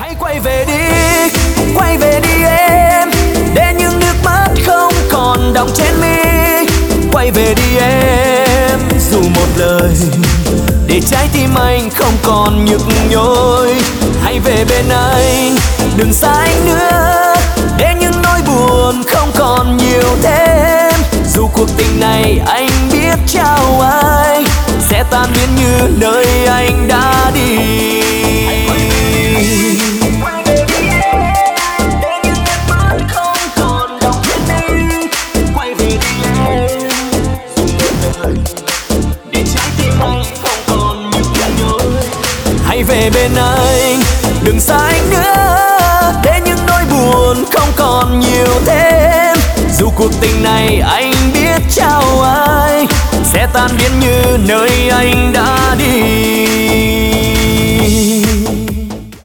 Hãy quay về đi em, để những nước mắt không còn đọng trên mi. Quay về đi em, dù một lời để trái tim anh không còn nhức nhối. Hãy về bên anh, đừng xa anh nữa, để những nỗi buồn không còn nhiều thêm. Dù cuộc tình này anh biết trao ai, sẽ tan biến như nơi anh đã đi. Hãy về bên anh, đừng xa anh nữa, để những nỗi buồn không còn nhiều thêm. Dù cuộc tình này anh biết trao ai, sẽ tan biến như nơi anh đã đi.